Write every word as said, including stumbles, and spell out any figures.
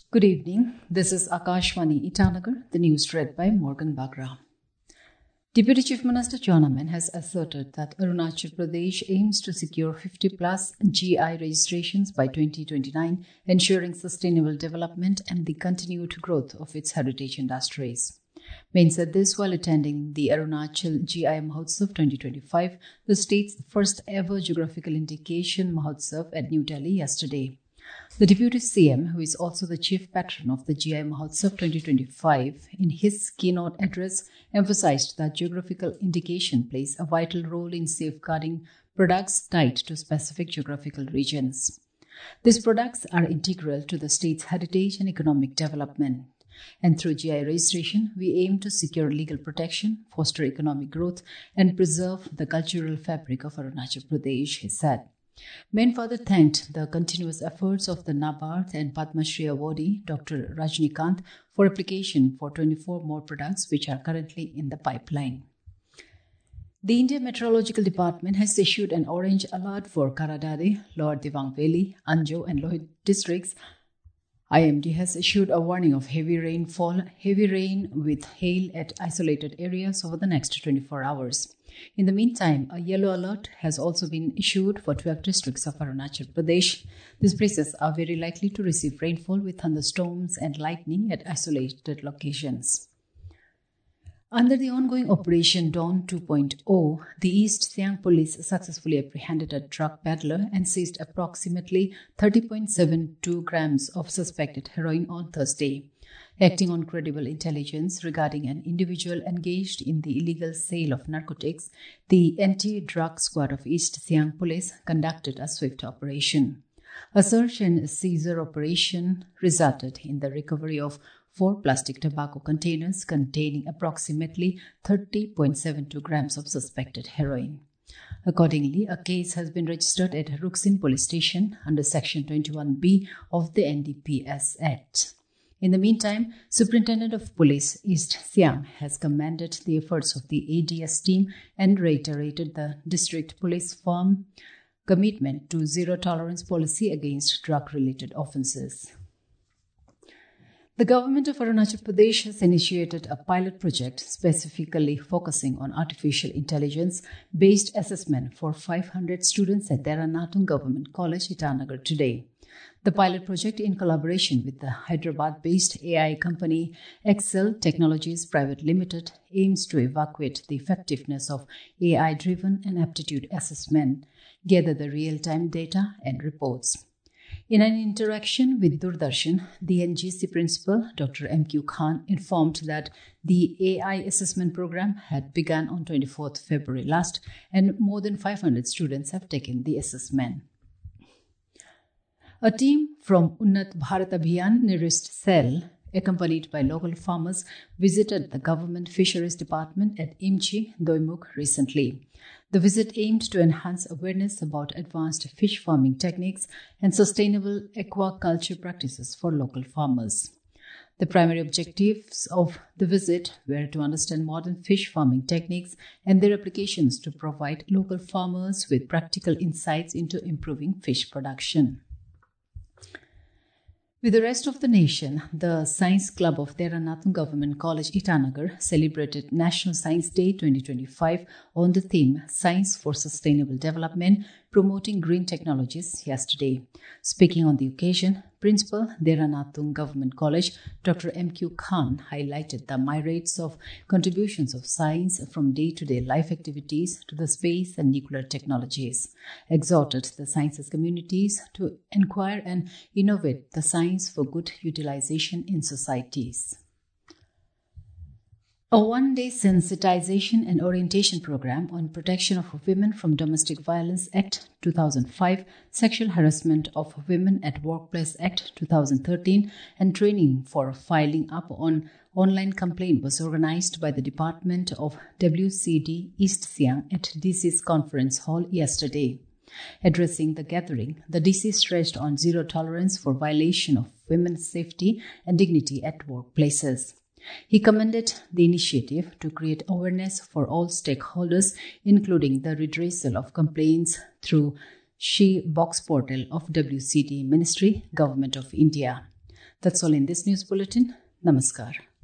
Good evening. This is Akashvani Itanagar, the news read by Morgan Bagra. Deputy Chief Minister John Amin has asserted that Arunachal Pradesh aims to secure fifty plus G I registrations by twenty twenty-nine, ensuring sustainable development and the continued growth of its heritage industries. Main said this while attending the Arunachal G I Mahotsav twenty twenty-five, the state's first ever geographical indication Mahotsav at New Delhi yesterday. The Deputy C M, who is also the chief patron of the G I Mahotsav twenty twenty-five, in his keynote address emphasized that geographical indication plays a vital role in safeguarding products tied to specific geographical regions. These products are integral to the state's heritage and economic development. And through G I registration, we aim to secure legal protection, foster economic growth, and preserve the cultural fabric of Arunachal Pradesh, he said. Main further thanked the continuous efforts of the NABARD and Padma Shri awardee, Doctor Rajnikant, for application for twenty-four more products which are currently in the pipeline. The India Meteorological Department has issued an orange alert for Karadade, Lower Dibang Valley, Anjo and Lohit districts. I M D has issued a warning of heavy rainfall, heavy rain with hail at isolated areas over the next twenty-four hours. In the meantime, a yellow alert has also been issued for twelve districts of Arunachal Pradesh. These places are very likely to receive rainfall with thunderstorms and lightning at isolated locations. Under the ongoing Operation Dawn two point oh, the East Siang police successfully apprehended a drug peddler and seized approximately thirty point seven two grams of suspected heroin on Thursday. Acting on credible intelligence regarding an individual engaged in the illegal sale of narcotics, the Anti-Drug Squad of East Siang Police conducted a swift operation. A search and seizure operation resulted in the recovery of four plastic tobacco containers containing approximately thirty point seven two grams of suspected heroin. Accordingly, a case has been registered at Ruksin Police Station under Section twenty-one B of the N D P S Act. In the meantime, Superintendent of Police East Siang has commended the efforts of the A D S team and reiterated the district police firm commitment to zero tolerance policy against drug-related offences. The government of Arunachal Pradesh has initiated a pilot project specifically focusing on artificial intelligence-based assessment for five hundred students at Dera Natung Government College, Itanagar today. The pilot project, in collaboration with the Hyderabad-based A I company Excel Technologies Private Limited, aims to evaluate the effectiveness of A I-driven and aptitude assessment, gather the real-time data and reports. In an interaction with Doordarshan, the N G C principal, Doctor M Q Khan, informed that the A I assessment program had begun on twenty-fourth February last, and more than five hundred students have taken the assessment. A team from Unnat Bharat Abhiyan Nirist Cell, accompanied by local farmers, visited the Government Fisheries Department at Imchi, Doimuk recently. The visit aimed to enhance awareness about advanced fish farming techniques and sustainable aquaculture practices for local farmers. The primary objectives of the visit were to understand modern fish farming techniques and their applications to provide local farmers with practical insights into improving fish production. With the rest of the nation, the Science Club of Dera Natung Government College, Itanagar, celebrated National Science Day twenty twenty-five on the theme Science for Sustainable Development, Promoting Green Technologies yesterday. Speaking on the occasion, Principal, Dera Natung Government College, Doctor M Q Khan, highlighted the myriads of contributions of science from day-to-day life activities to the space and nuclear technologies, exhorted the sciences communities to inquire and innovate the science for good utilization in societies. A one-day sensitization and orientation program on protection of women from Domestic Violence Act two thousand five, Sexual Harassment of Women at Workplace Act two thousand thirteen, and training for filing up on online complaint was organized by the Department of W C D East Siang at D C's Conference Hall yesterday. Addressing the gathering, the D C stressed on zero tolerance for violation of women's safety and dignity at workplaces. He commended the initiative to create awareness for all stakeholders, including the redressal of complaints through She Box portal of W C D Ministry, Government of India. That's all in this news bulletin. Namaskar.